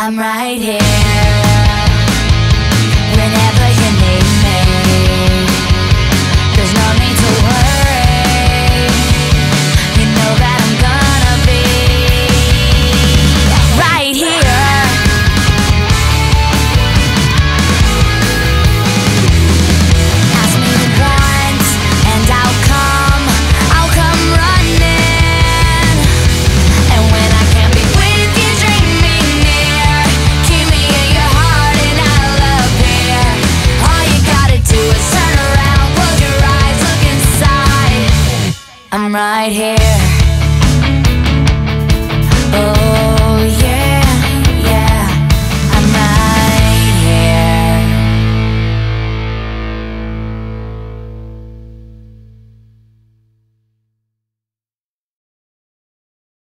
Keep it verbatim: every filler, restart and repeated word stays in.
I'm right here whenever you need me. There's no need to worry. You know that I'm gonna be right here. Ask me once and I'll come, I'll come running. And when I can't be with you, dream me near. Keep me in your heart and I'll appear. All you gotta do is turn around, close your eyes, look inside. I'm right here.